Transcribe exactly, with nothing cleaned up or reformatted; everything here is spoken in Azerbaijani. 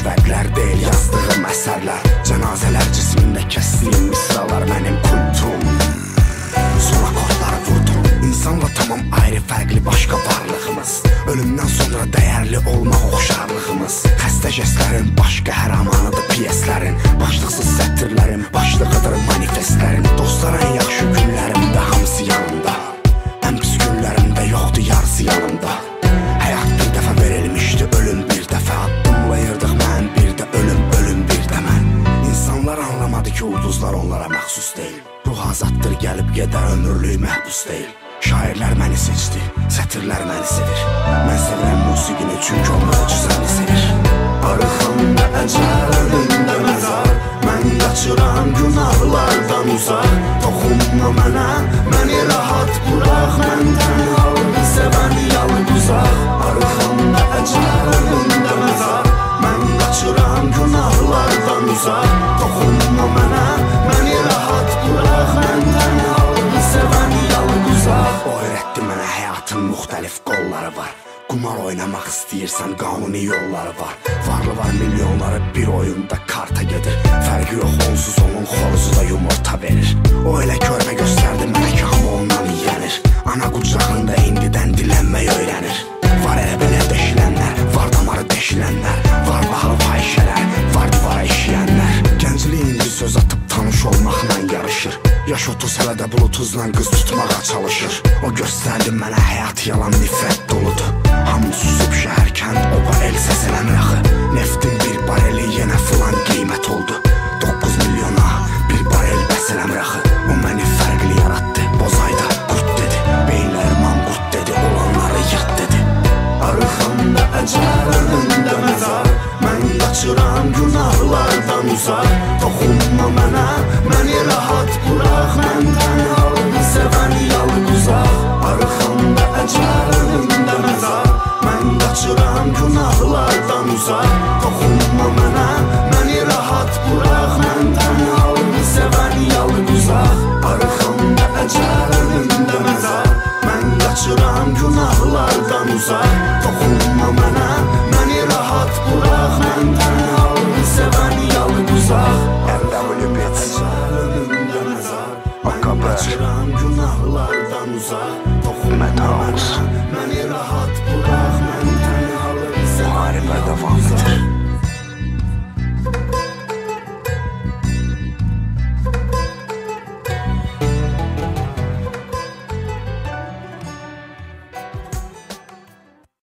vərqlər deyil yazdığım əsərlər. Cənazələr cismində kəsdiyim misralar mənim kultum. Son akordları vurdum. İnsanla tamam ayrı, fərqli, başqa varlığımız. Ölümdən sonra dəyərli olmaq oxşarlığımız. Xəstə jestlərin baş qəhrəmanıdır piyeslərin. Başlıqsız sətirlərin başlığıdır manifestlərin. Dostlar ən yaxşı günlərimdə hamısı yanımda. Ən pis günlərimdə yoxdur yarısı yanımda. Həyat bir dəfə verilmişdi, ölüm bir dəfə. Addımlayırdıq mən bir də ölüm, ölüm bir də mən. İnsanlar anlamadı ki ulduzlar onlara məxsus deyil. Ruh azaddır gəlib gedər, ömürlük məhbus deyil. Şairlər məni seçdi, sətirlər məni sevir. Mən sevirəm musiqini çünki o möcüzəni sevir. Arıxanda əcəl, önümdə məzar. Mən qaçıram günahlardan uzaq. Toxunma mənə, məni rahat burax. Mən tənhalıq sevən yalıq uzaq. Arıxanda əcəl, önümdə məzar. Mən qaçıram günahlardan uzaq. Toxunma mənə, məni rahat burax. Mən tənhalıq sevən yalıq uzaq. O öyrətdi mənə həyatın müxtəlif qolları var. Qumar oynamaq istəyirsən qanuni yolları var. Varlı var milyonları bir oyunda karta gedir. Fərqi yox onsuz onun xoruzu da yumurta verir. O elə körmə göstərdi mənə ki hamı ondan yiyənir. Ana qucağında indidən dilənmək öyrənir. Var elə belə deşilənlər, var damarı deşilənlər. Var bahalı fahişələr, var divara işləyənlər. Gənclik indi söz atıb tanış olmaqla yarışır. Yaş otuz hələ də bulutuzla qız tutmağa çalışır. O göstərdi mənə həyat yalan nifrət doludur. Hamı susub şəhər kənd oba el səs eləmrəxı. Neftin bir bareli yenə filan qiymət oldu. Doqquz milyona bir barel bəs eləmrəxı. O məni fərqli yaratdı, bozayda qurt dedi. Beyinlər manqurt dedi, olanları yırt dedi. Arıxanda əcəl, önümdə məzar. Mən qaçıram günahlardan uzaq. Toxunma mənə, məni rahat burax. Mən tənhalıq sevən yalıq uzaq. Arıxanda əcəl, önümdə məzar. Mən qaçıram günahlardan uzaq. Toxunma mənə, məni rahat burax. Mən tənhalıq sevən yalıq uzaq. Arıxanda əcəl, önümdə məzar. Mən qaçıram günahlardan uzaq. Toxunma mənə, məni rahat burax. Mən tənhalıq sevən yalıq uzaq. M W Beats, Önümdə məzar. Mən Akabər, qaçıram günahlardan uzaq. Toxunma Madhouse. mənə, məni rahat burax. Mən tənhalıq sevən Müharibə yalıq davam uzaq. edir.